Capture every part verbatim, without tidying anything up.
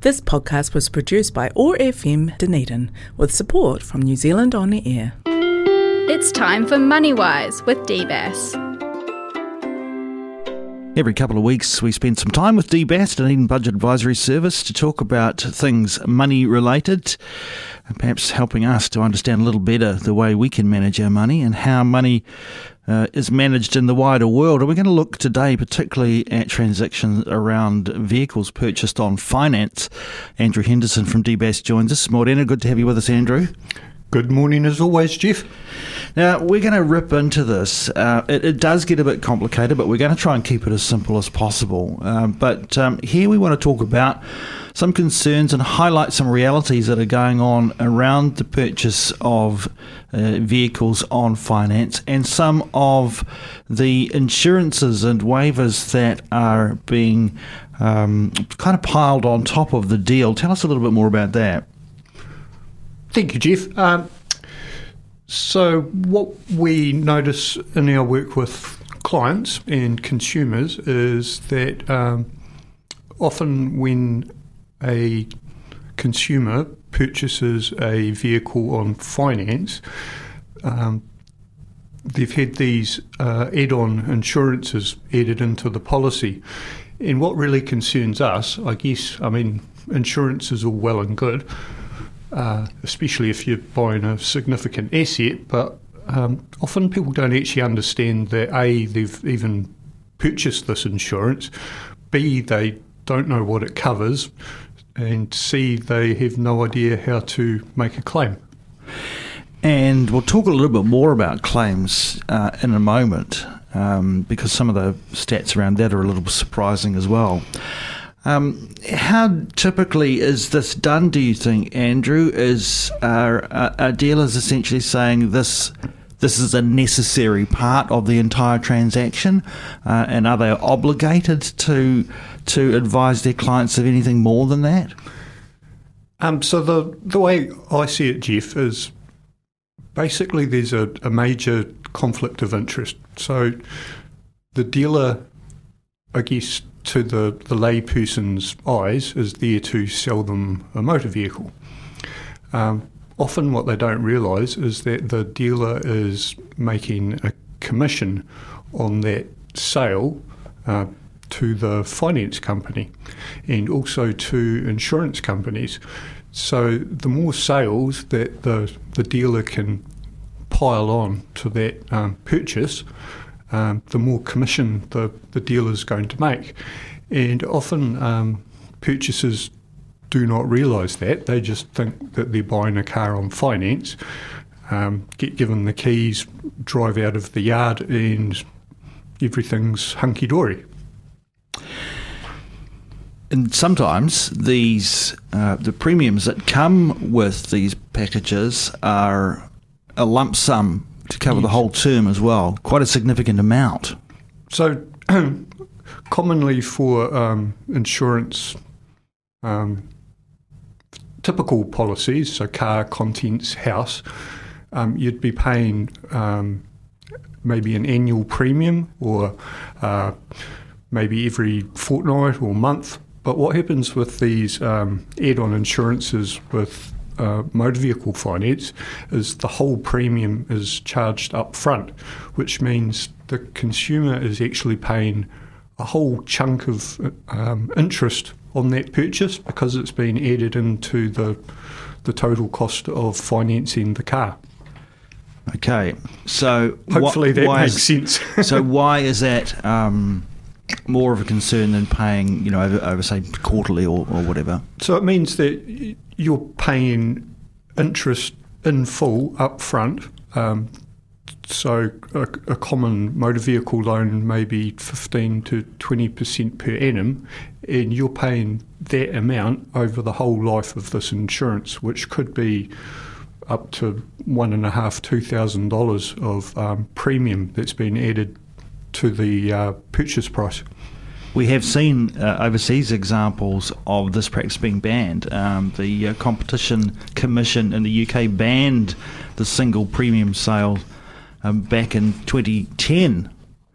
This podcast was produced by O A R F M Dunedin with support from New Zealand On the Air. It's time for MoneyWise with D B A S. Every couple of weeks we spend some time with D B A S, Dunedin Budget Advisory Service, to talk about things money related, and perhaps helping us to understand a little better the way we can manage our money and how money uh, is managed in the wider world. And we're going to look today particularly at transactions around vehicles purchased on finance. Andrew Henderson from D B A S joins us. Morena, good to have you with us, Andrew. Good morning as always, Jeff. Now, we're going to rip into this. Uh, it, it does get a bit complicated, but we're going to try and keep it as simple as possible. Um, but um, here we want to talk about some concerns and highlight some realities that are going on around the purchase of uh, vehicles on finance and some of the insurances and waivers that are being um, kind of piled on top of the deal. Tell us a little bit more about that. Thank you, Jeff. Um, so what we notice in our work with clients and consumers is that um, often when a consumer purchases a vehicle on finance, um, they've had these uh, add-on insurances added into the policy. And what really concerns us, I guess, I mean, insurance is all well and good, Uh, especially if you're buying a significant asset, but um, often people don't actually understand that A, they've even purchased this insurance, B, they don't know what it covers, and C, they have no idea how to make a claim. And we'll talk a little bit more about claims uh, in a moment, um, because some of the stats around that are a little surprising as well. Um, how typically is this done, do you think, Andrew? Is are, are dealers essentially saying this this is a necessary part of the entire transaction, uh, and are they obligated to to advise their clients of anything more than that? Um, so the the way I see it, Jeff, is basically there's a, a major conflict of interest. So the dealer, I guess, to the, the layperson's eyes, is there to sell them a motor vehicle. Um, often what they don't realise is that the dealer is making a commission on that sale uh, to the finance company and also to insurance companies. So the more sales that the, the dealer can pile on to that um, purchase, Um, the more commission the, the dealer is going to make. And often um, purchasers do not realise that. They just think that they're buying a car on finance, um, get given the keys, drive out of the yard, and everything's hunky-dory. And sometimes these uh, the premiums that come with these packages are a lump sum to cover the whole term as well, quite a significant amount. So commonly for um, insurance, um, typical policies, so car, contents, house, um, you'd be paying um, maybe an annual premium or uh, maybe every fortnight or month. But what happens with these um, add-on insurances with Uh, motor vehicle finance is the whole premium is charged up front, which means the consumer is actually paying a whole chunk of um, interest on that purchase because it's been added into the the total cost of financing the car. Okay, so hopefully wh- that why makes is, sense. So why is that um, more of a concern than paying, you know, over, over say quarterly or, or whatever? So it means that you're paying interest in full up front. Um, so a, a common motor vehicle loan may be fifteen to twenty percent per annum, and you're paying that amount over the whole life of this insurance, which could be up to one and a half, two thousand dollars of um, premium that's been added to the uh, purchase price. We have seen uh, overseas examples of this practice being banned. Um, the uh, Competition Commission in the U K banned the single premium sale um, back in twenty ten.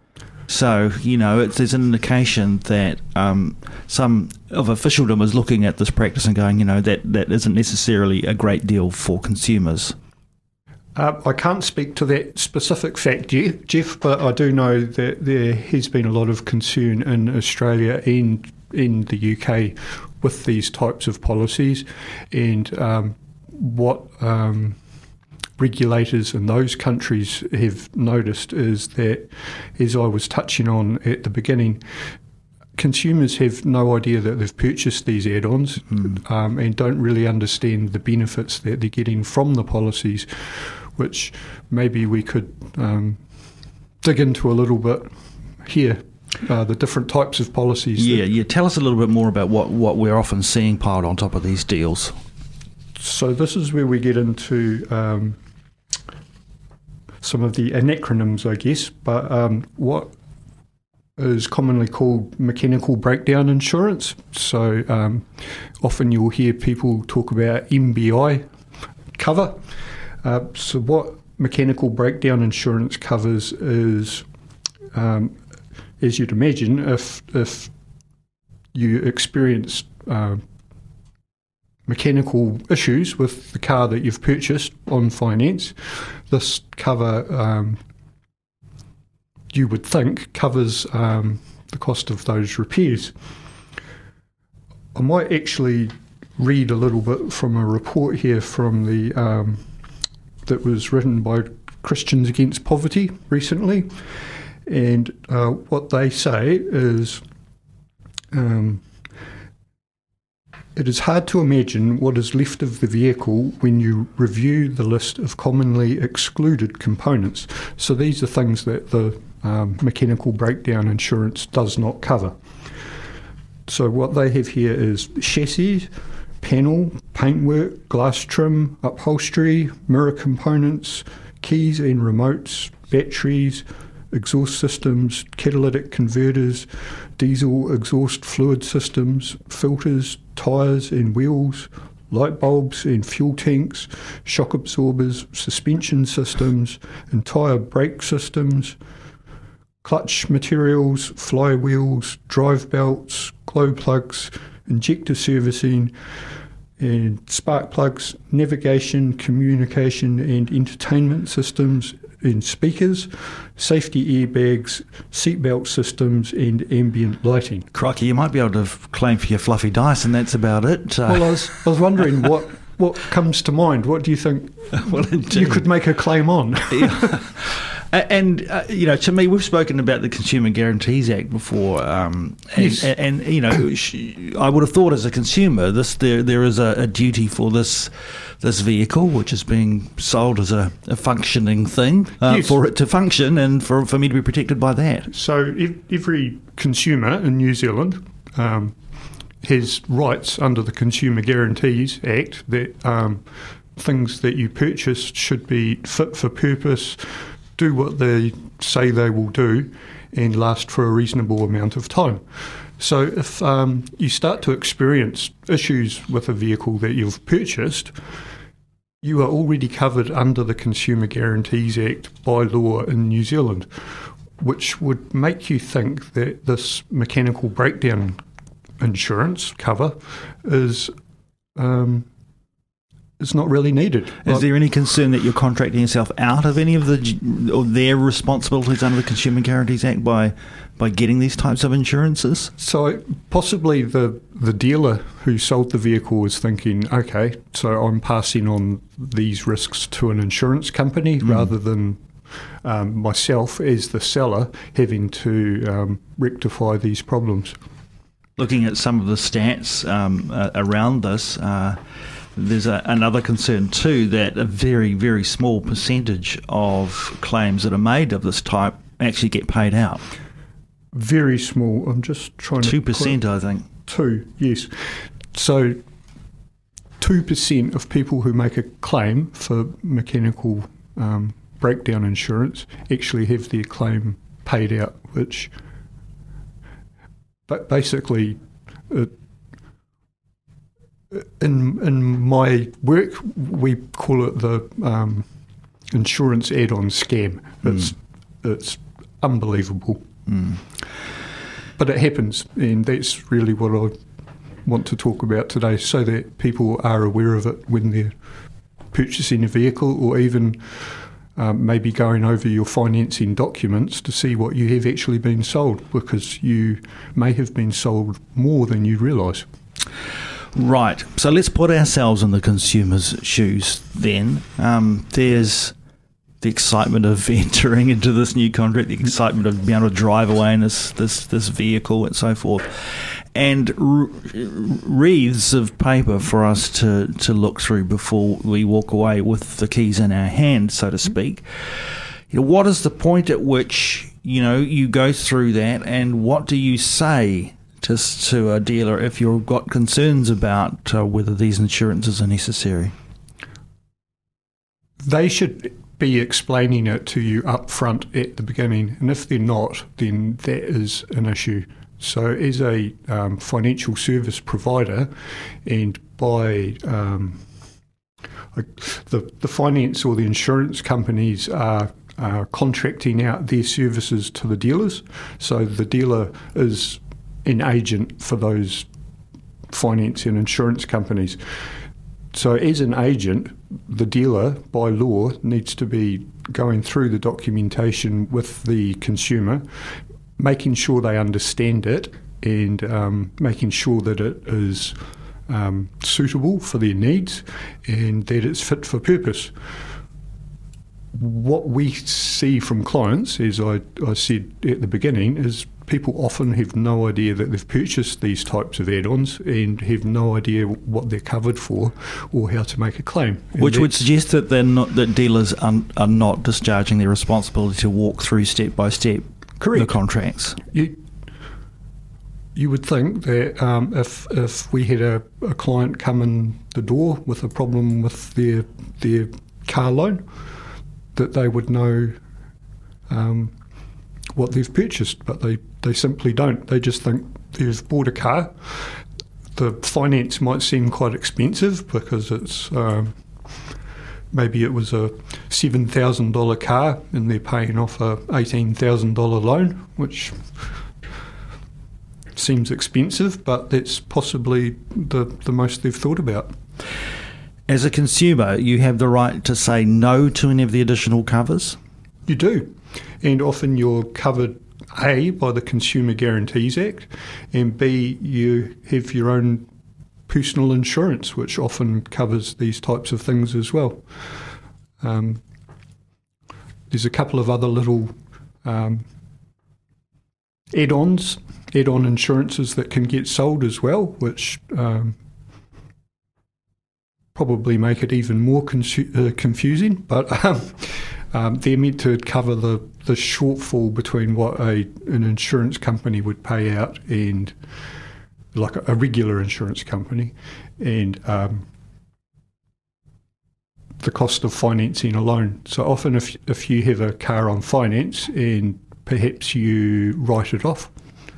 So, you know, it's, there's an indication that um, some of officialdom is looking at this practice and going, you know, that, that isn't necessarily a great deal for consumers. Uh, I can't speak to that specific fact, Jeff, but I do know that there has been a lot of concern in Australia and in the U K with these types of policies, and um, what um, regulators in those countries have noticed is that, as I was touching on at the beginning, consumers have no idea that they've purchased these add-ons mm. um, and don't really understand the benefits that they're getting from the policies, which maybe we could um, dig into a little bit here, uh, the different types of policies. Yeah, yeah. Tell us a little bit more about what, what we're often seeing piled on top of these deals. So this is where we get into um, some of the acronyms, I guess, but um, what is commonly called mechanical breakdown insurance. So um, often you'll hear people talk about M B I cover. Uh, so what mechanical breakdown insurance covers is, um, as you'd imagine, if if you experience uh, mechanical issues with the car that you've purchased on finance, this cover, um, you would think, covers um, the cost of those repairs. I might actually read a little bit from a report here from the um, that was written by Christians Against Poverty recently, and uh, what they say is um, it is hard to imagine what is left of the vehicle when you review the list of commonly excluded components. So these are things that the um, mechanical breakdown insurance does not cover. So what they have here is chassis, panel, paintwork, glass trim, upholstery, mirror components, keys and remotes, batteries, exhaust systems, catalytic converters, diesel exhaust fluid systems, filters, tyres and wheels, light bulbs and fuel tanks, shock absorbers, suspension systems, entire brake systems, clutch materials, flywheels, drive belts, glow plugs, injector servicing, and spark plugs, navigation, communication and entertainment systems and speakers, safety airbags, seatbelt systems and ambient lighting. Crikey, you might be able to claim for your fluffy dice and that's about it. Uh, well, I was, I was wondering what, what comes to mind. What do you think well, you could make a claim on? Yeah. And, uh, you know, to me, we've spoken about the Consumer Guarantees Act before. Um, and, yes. and, and, you know, I would have thought as a consumer, this there there is a, a duty for this this vehicle, which is being sold as a, a functioning thing, uh, yes. for it to function and for, for me to be protected by that. So every consumer in New Zealand um, has rights under the Consumer Guarantees Act that um, things that you purchase should be fit for purpose, do what they say they will do, and last for a reasonable amount of time. So if um, you start to experience issues with a vehicle that you've purchased, you are already covered under the Consumer Guarantees Act by law in New Zealand, which would make you think that this mechanical breakdown insurance cover is um, is not really needed. Is like, there any concern that you're contracting yourself out of any of the or their responsibilities under the Consumer Guarantees Act by by getting these types of insurances? So possibly the the dealer who sold the vehicle was thinking, okay, so I'm passing on these risks to an insurance company mm. rather than um, myself as the seller having to um, rectify these problems. Looking at some of the stats um, uh, around this, uh, there's a, another concern too that a very, very small percentage of claims that are made of this type actually get paid out. Very small. I'm just trying to... two percent, I think. Two, yes. So two percent of people who make a claim for mechanical um, breakdown insurance actually have their claim paid out, which but basically... It, In in my work, we call it the um, insurance add-on scam. It's mm. it's unbelievable. Mm. But it happens, and that's really what I want to talk about today, so that people are aware of it when they're purchasing a vehicle, or even um, maybe going over your financing documents to see what you have actually been sold, because you may have been sold more than you realise. Right. So let's put ourselves in the consumer's shoes then. Um, there's the excitement of entering into this new contract, the excitement of being able to drive away in this, this, this vehicle and so forth, and r- wreaths of paper for us to, to look through before we walk away with the keys in our hand, so to speak. You know, what is the point at which, you know, you go through that, and what do you say to, to a dealer if you've got concerns about uh, whether these insurances are necessary? They should be explaining it to you up front at the beginning, and if they're not, then that is an issue. So as a um, financial service provider, and by um, the, the finance or the insurance companies are uh, contracting out their services to the dealers, so the dealer is an agent for those finance and insurance companies. So as an agent, the dealer, by law, needs to be going through the documentation with the consumer, making sure they understand it, and um, making sure that it is um, suitable for their needs and that it's fit for purpose. What we see from clients, as I, I said at the beginning, is people often have no idea that they've purchased these types of add-ons and have no idea what they're covered for or how to make a claim. And Which would suggest that they're not, that dealers are, are not discharging their responsibility to walk through step by step correct. the contracts. You, you would think that um, if if we had a, a client come in the door with a problem with their their car loan, that they would know um, what they've purchased, but they, they simply don't. They just think they've bought a car. The finance might seem quite expensive because it's um, maybe it was a seven thousand dollars car and they're paying off a eighteen thousand dollars loan, which seems expensive, but that's possibly the, the most they've thought about. As a consumer, you have the right to say no to any of the additional covers? You do. And often you're covered, A, by the Consumer Guarantees Act, and B, you have your own personal insurance, which often covers these types of things as well. Um, there's a couple of other little um, add-ons, add-on insurances that can get sold as well, which um, probably make it even more consu- uh, confusing, but um, um, they're meant to cover the, the shortfall between what a an insurance company would pay out and like a, a regular insurance company and um, the cost of financing a loan. So often if if you have a car on finance and perhaps you write it off,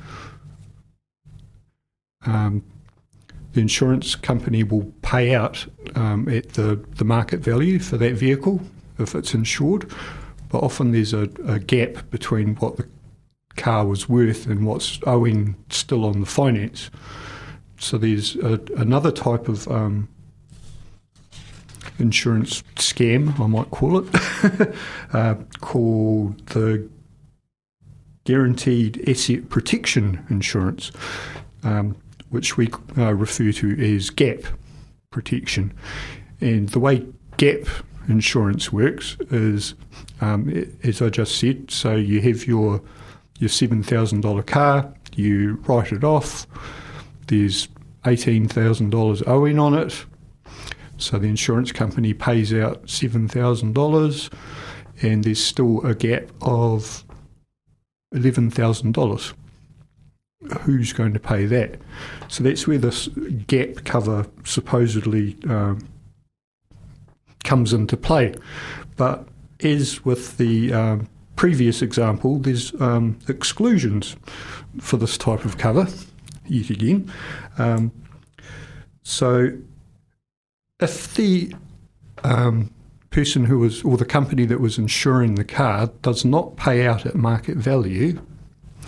um, the insurance company will pay out um, at the, the market value for that vehicle if it's insured, but often there's a, a gap between what the car was worth and what's owing still on the finance. So there's a, another type of um, insurance scam, I might call it, uh, called the Guaranteed Asset Protection Insurance, um, which we uh, refer to as GAP protection. And the way GAP insurance works is, um, as I just said, so you have your your seven thousand dollars car, you write it off, there's eighteen thousand dollars owing on it, so the insurance company pays out seven thousand dollars, and there's still a gap of eleven thousand dollars. Who's going to pay that? So that's where this gap cover supposedly um, comes into play. But as with the um, previous example, there's um, exclusions for this type of cover, yet again. Um, so if the um, person who was, or the company that was insuring the car does not pay out at market value,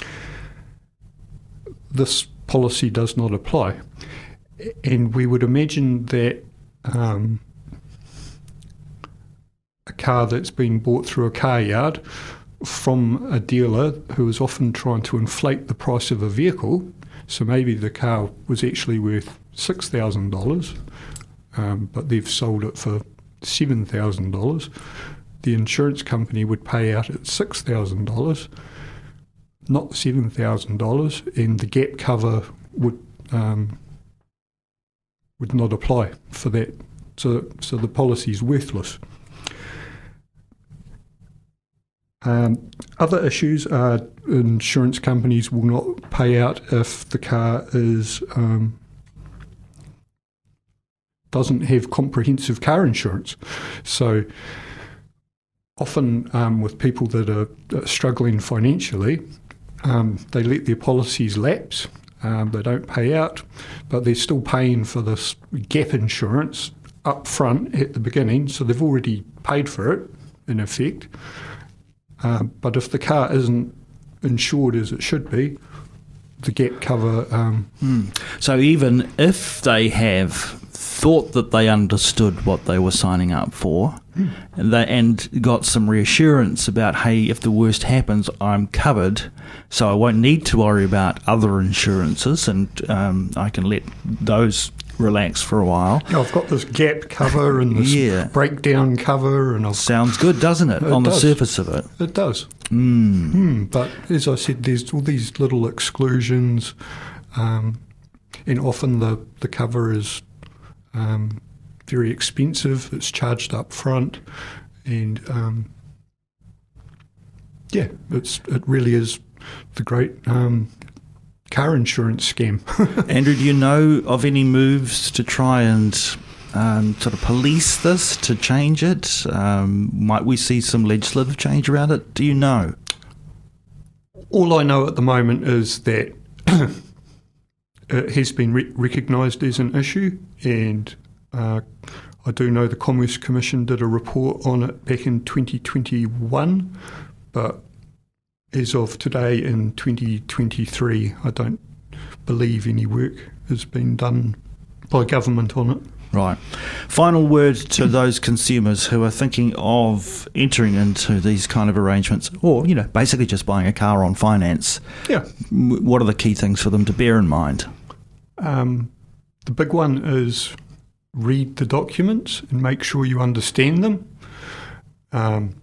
this policy does not apply. And we would imagine that um, a car that's been bought through a car yard from a dealer who is often trying to inflate the price of a vehicle, so maybe the car was actually worth six thousand dollars, um, but they've sold it for seven thousand dollars, the insurance company would pay out at six thousand dollars, not seven thousand dollars, and the gap cover would um, would not apply for that. So, so the policy is worthless. Um, other issues are insurance companies will not pay out if the car is um, doesn't have comprehensive car insurance. So often um, with people that are struggling financially, um, they let their policies lapse. Um, they don't pay out, but they're still paying for this gap insurance up front at the beginning, so they've already paid for it, in effect. Uh, but if the car isn't insured as it should be, the gap cover... Um, mm. So even if they have thought that they understood what they were signing up for mm. and, they, and got some reassurance about, hey, if the worst happens, I'm covered, so I won't need to worry about other insurances, and um, I can let those relax for a while. Yeah, I've got this gap cover and this yeah. breakdown cover. and I've Sounds good, doesn't it, it on does. the surface of it? It does. Mm. Mm, but as I said, there's all these little exclusions, um, and often the, the cover is um, very expensive. It's charged up front, and um, yeah, it's it really is the great um, car insurance scam. Andrew, do you know of any moves to try and um, sort of police this, to change it? Um, might we see some legislative change around it? Do you know? All I know at the moment is that it has been re- recognised as an issue, and uh, I do know the Commerce Commission did a report on it back in twenty twenty-one, but as of today in twenty twenty-three, I don't believe any work has been done by government on it. Right. Final word to those consumers who are thinking of entering into these kind of arrangements, or, you know, basically just buying a car on finance. Yeah. What are the key things for them to bear in mind? Um, the big one is read the documents and make sure you understand them. Um,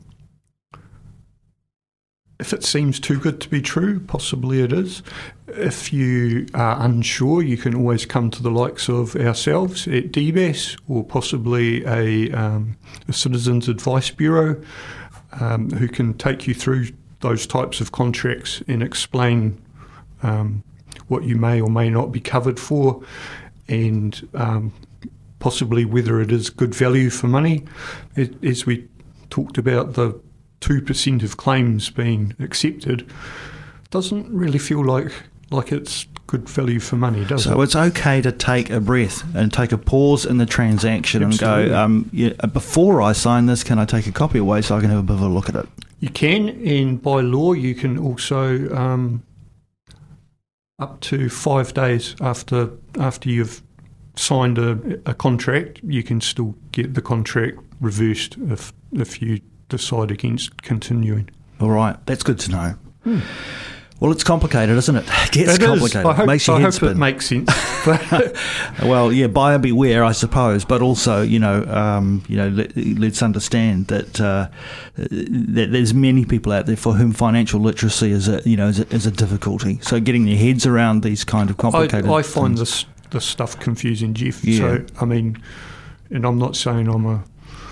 If it seems too good to be true, possibly it is. If you are unsure, you can always come to the likes of ourselves at D B A S, or possibly a, um, a Citizens Advice Bureau, um, who can take you through those types of contracts and explain um, what you may or may not be covered for, and um, possibly whether it is good value for money. It, as we talked about, the two percent of claims being accepted doesn't really feel like like it's good value for money, does so it? So it's okay to take a breath and take a pause in the transaction. Absolutely. And go, um, yeah, before I sign this, can I take a copy away so I can have a bit of a look at it? You can, and by law you can also, um, up to five days after after you've signed a, a contract, you can still get the contract reversed if if you decide against continuing. All right, that's good to know. Hmm. Well, it's complicated, isn't it? It gets it complicated. Is. I hope, makes your I head hope spin. It makes sense. Well, yeah, buyer beware, I suppose, but also, you know, um, you know, let, let's understand that uh, that there's many people out there for whom financial literacy is a, you know, is a, is a difficulty. So getting their heads around these kind of complicated. I, I find things. this this stuff confusing, Jeff. Yeah. So I mean, and I'm not saying I'm a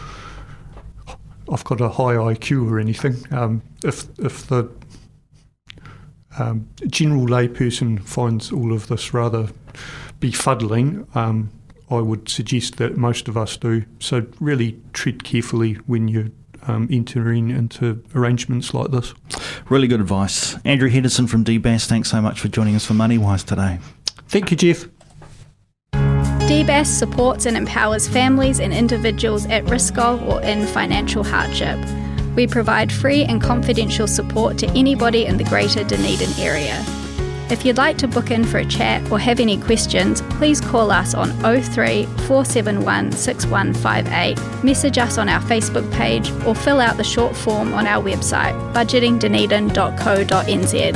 I've got a high I Q or anything. Um, if if the um, general layperson finds all of this rather befuddling, um, I would suggest that most of us do. So really tread carefully when you're um, entering into arrangements like this. Really good advice. Andrew Henderson from D B A S, thanks so much for joining us for MoneyWise today. Thank you, Jeff. D B A S supports and empowers families and individuals at risk of or in financial hardship. We provide free and confidential support to anybody in the Greater Dunedin area. If you'd like to book in for a chat or have any questions, please call us on oh three, four seven one, six one five eight, message us on our Facebook page or fill out the short form on our website, budgeting dunedin dot co dot n z.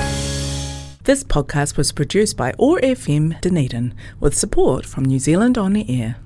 This podcast was produced by O A R F M Dunedin with support from New Zealand On the Air.